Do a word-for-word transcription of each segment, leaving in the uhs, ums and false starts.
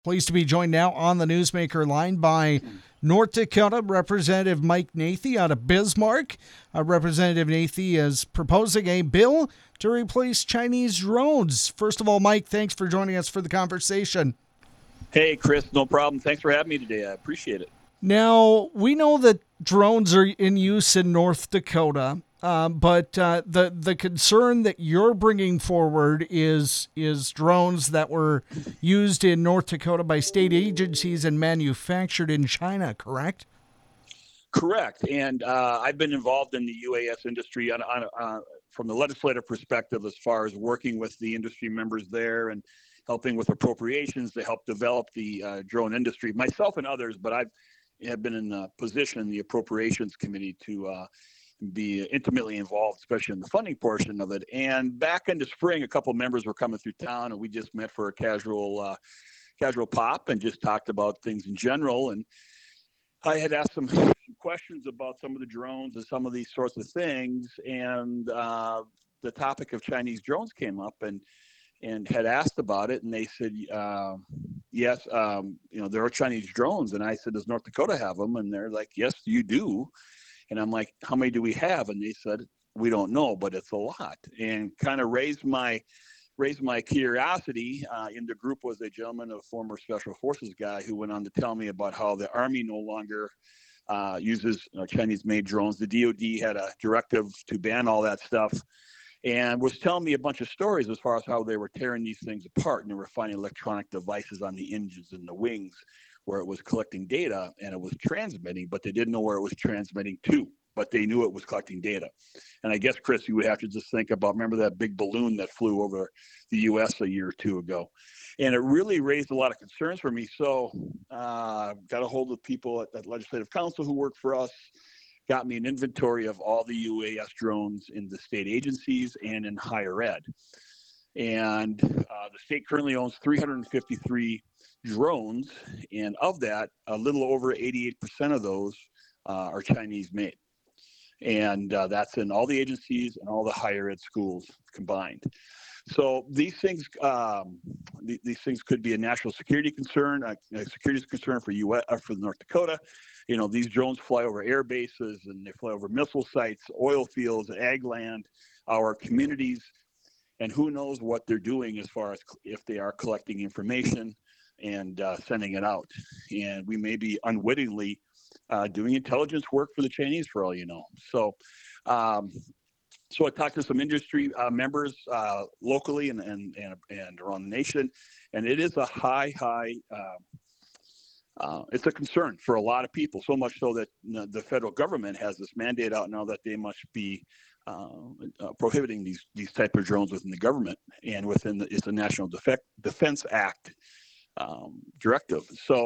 Pleased to be joined now on the Newsmaker line by North Dakota Representative Mike Nathey out of Bismarck. Uh, Representative Nathey is proposing a bill to replace Chinese drones. First of all, Mike, thanks for joining us for the conversation. Hey, Chris, no problem. Thanks for having me today. I appreciate it. Now, we know that drones are in use in North Dakota, uh, but uh, the the concern that you're bringing forward is is drones that were used in North Dakota by state agencies and manufactured in China, correct? Correct. And uh, I've been involved in the U A S industry on, on, uh, from the legislative perspective as far as working with the industry members there and helping with appropriations to help develop the uh, drone industry, myself and others, but I've have been in a position in the appropriations committee to uh, be intimately involved, especially in the funding portion of it. And back in the spring, a couple of members were coming through town, and we just met for a casual, uh, casual pop and just talked about things in general. And I had asked some questions about some of the drones and some of these sorts of things, and uh, the topic of Chinese drones came up, and and had asked about it, and they said, uh, yes, um, you know, there are Chinese drones. And I said, does North Dakota have them? And they're like, yes, you do. And I'm like, how many do we have? And they said, we don't know, but it's a lot. And kind of raised my raised my curiosity. Uh, in the group was a gentleman, a former Special Forces guy, who went on to tell me about how the Army no longer uh, uses uh, Chinese-made drones. The D O D had a directive to ban all that stuff, and was telling me a bunch of stories as far as how they were tearing these things apart, and they were finding electronic devices on the engines and the wings where it was collecting data and it was transmitting, but they didn't know where it was transmitting to, but they knew it was collecting data. And I guess, Chris, you would have to just think about, remember that big balloon that flew over the U S a year or two ago? And it really raised a lot of concerns for me. So uh, got a hold of people at, at Legislative Council who work for us, got me an inventory of all the U A S drones in the state agencies and in higher ed. And uh, the state currently owns three hundred fifty-three drones, and of that, a little over eighty-eight percent of those uh, are Chinese made. And uh, that's in all the agencies and all the higher ed schools combined. So these things, um, th- these things could be a national security concern, a, a security concern for U S, uh, for North Dakota. You know, these drones fly over air bases and they fly over missile sites, oil fields, ag land, our communities, and who knows what they're doing as far as if they are collecting information and uh, sending it out. And we may be unwittingly uh, doing intelligence work for the Chinese, for all you know. So. Um, So I talked to some industry uh, members uh, locally and, and, and, and around the nation, and it is a high, high, uh, uh, it's a concern for a lot of people, so much so that you know, the federal government has this mandate out now that they must be uh, uh, prohibiting these these type of drones within the government and within the, it's a National Defect, Defense Act um, directive. So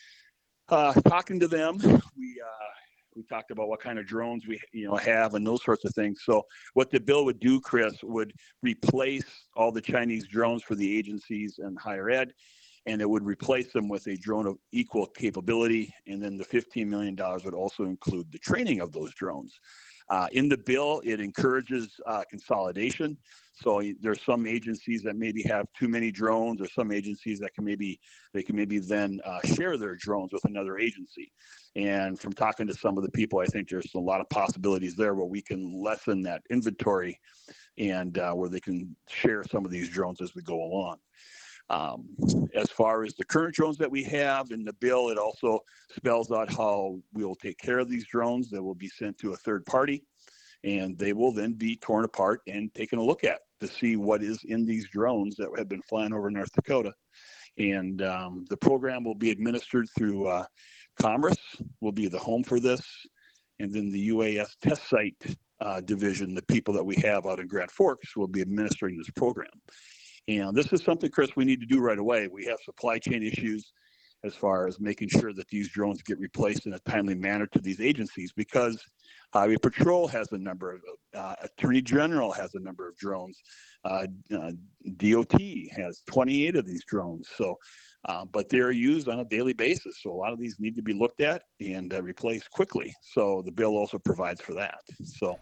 uh, talking to them, we uh, we talked about what kind of drones we you know have and those sorts of things. So what the bill would do, Chris, would replace all the Chinese drones for the agencies and higher ed, and it would replace them with a drone of equal capability. And then the fifteen million dollars would also include the training of those drones. Uh, in the bill, it encourages uh, consolidation. So there's some agencies that maybe have too many drones, or some agencies that can maybe they can maybe then uh, share their drones with another agency. And from talking to some of the people, I think there's a lot of possibilities there where we can lessen that inventory and uh, where they can share some of these drones as we go along. Um, as far as the current drones that we have in the bill, it also spells out how we will take care of these drones that will be sent to a third party, and they will then be torn apart and taken a look at to see what is in these drones that have been flying over North Dakota. And um, the program will be administered through uh, Commerce, will be the home for this, and then the U A S test site uh, division, the people that we have out in Grand Forks, will be administering this program. And this is something, Chris, we need to do right away. We have supply chain issues as far as making sure that these drones get replaced in a timely manner to these agencies, because Highway Patrol has a number of, uh, Attorney General has a number of drones, uh, uh, D O T has twenty-eight of these drones. So, uh, but they're used on a daily basis. So a lot of these need to be looked at and uh, replaced quickly. So the bill also provides for that. So.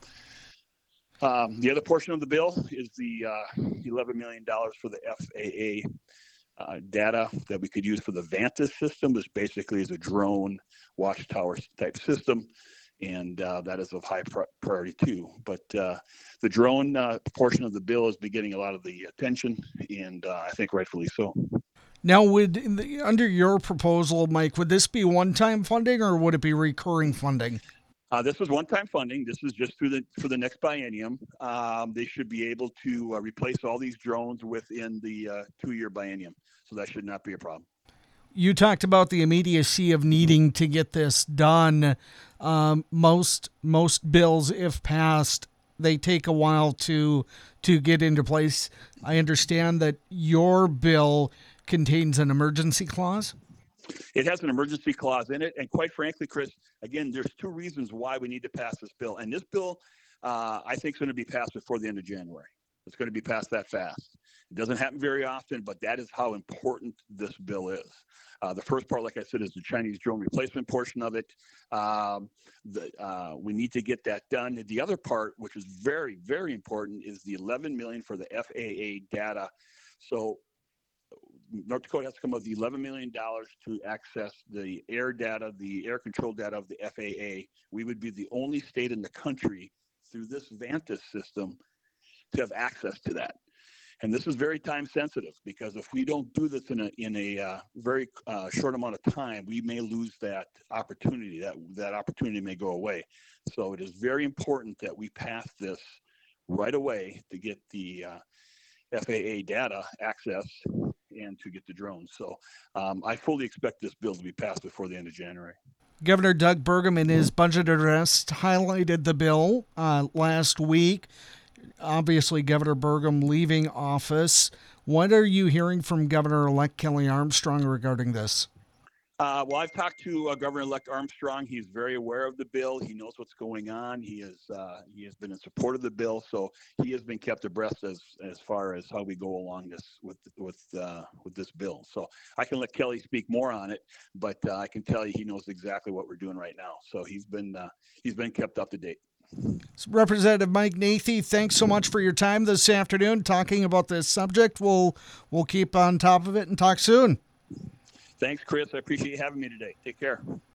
Um, the other portion of the bill is the uh, eleven million dollars for the F A A uh, data that we could use for the Vantas system, which basically is a drone watchtower type system. And uh, that is of high priority too. But uh, the drone uh, portion of the bill has been getting a lot of the attention, and uh, I think rightfully so. Now, would in the, under your proposal, Mike, would this be one-time funding or would it be recurring funding? Uh, this was one-time funding. This is just through the for the next biennium. Um, they should be able to uh, replace all these drones within the uh, two-year biennium, so that should not be a problem. You talked about the immediacy of needing to get this done. Um, most most bills, if passed, they take a while to to get into place. I understand that your bill contains an emergency clause. It has an emergency clause in it, and quite frankly, Chris, again, there's two reasons why we need to pass this bill. And this bill, uh, I think, is going to be passed before the end of January. It's going to be passed that fast. It doesn't happen very often, but that is how important this bill is. Uh, the first part, like I said, is the Chinese drone replacement portion of it. Um, the, uh, we need to get that done. The other part, which is very, very important, is the eleven million dollars for the F A A data. So North Dakota has to come up with the eleven million dollars to access the air data, the air control data of the F A A. We would be the only state in the country through this Vantas system to have access to that. And this is very time sensitive, because if we don't do this in a in a uh, very uh, short amount of time, we may lose that opportunity. That that opportunity may go away. So it is very important that we pass this right away to get the uh, F A A data access and to get the drones. So um, I fully expect this bill to be passed before the end of January. Governor Doug Burgum, in his budget address, highlighted the bill uh, last week. Obviously, Governor Burgum leaving office. What are you hearing from Governor-elect Kelly Armstrong regarding this? Uh, well, I've talked to uh, Governor-elect Armstrong. He's very aware of the bill. He knows what's going on. He is uh, he has been in support of the bill, so he has been kept abreast as as far as how we go along this with with uh, with this bill. So I can let Kelly speak more on it, but uh, I can tell you he knows exactly what we're doing right now. So he's been uh, he's been kept up to date. Representative Mike Nathey, thanks so much for your time this afternoon talking about this subject. We'll we'll keep on top of it and talk soon. Thanks, Chris. I appreciate you having me today. Take care.